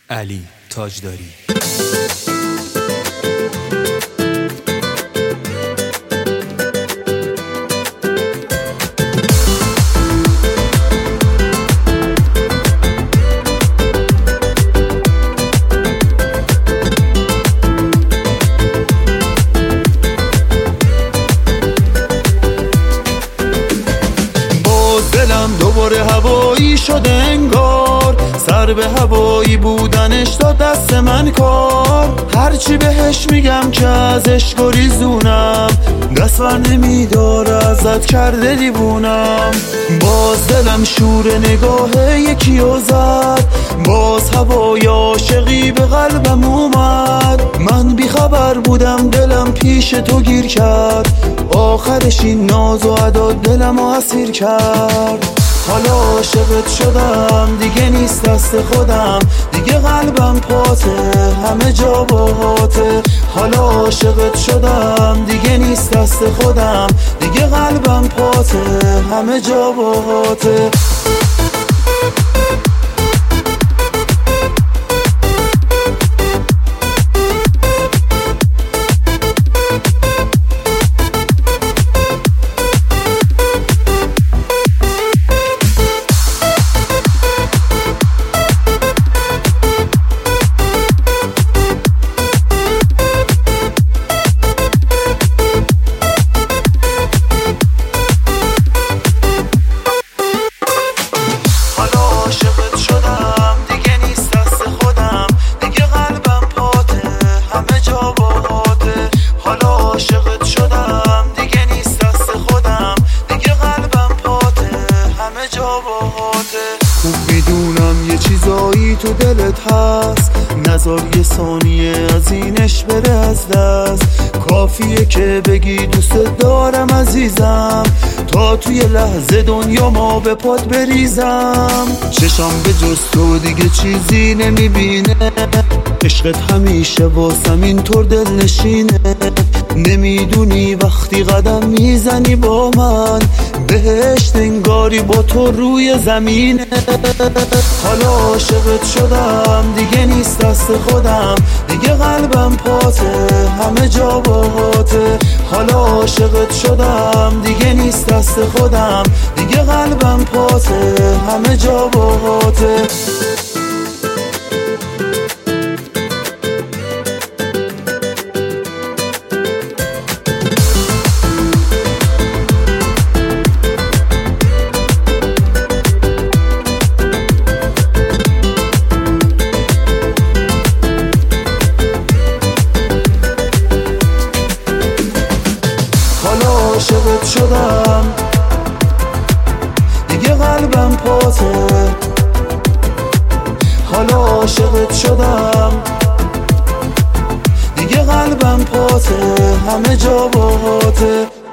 علی تاجداری. دلم دوباره هوایی شده انگار، سر به هوایی بودنش داد دست من کار. هرچی بهش میگم که ازش گریزونم، دست بر نمیداره ازت کرده دیوونم. باز دلم شور نگاه یکیو زد، باز هوای عاشقی به قلبم اومد. من بیخبر بودم دلم پیش تو گیر کرد، آخرش این ناز و ادا دلم رو اسیر کرد. حالا عاشقت شدم دیگه نیست دست خودم، دیگه قلبم پاته همه جا باهاته. حالا عاشقت شدم دیگه نیست دست خودم، دیگه قلبم پاته همه جا باهاته. خوب میدونم یه چیزایی تو دلت هست، نذار یه ثانیه از اینش بره از دست. کافیه که بگی دوست دارم عزیزم، تا توی لحظه دنیا ما به پات بریزم. چشم به جز تو دیگه چیزی نمیبینه، عشقت همیشه واسم اینطور دل نشینه. نمیدونی وقتی قدم میزنی با من، بهشت انگاری با تو روی زمینه. حالا عاشقت شدم دیگه نیست دست خودم، دیگه قلبم پاته همه جا باهاته. حالا عاشقت شدم دیگه نیست دست خودم، دیگه قلبم پاته همه جا باهاته. عاشقت شدم دیگه قلبم پاته. حالا عاشقت شدم دیگه قلبم پاته همه جا باهاته.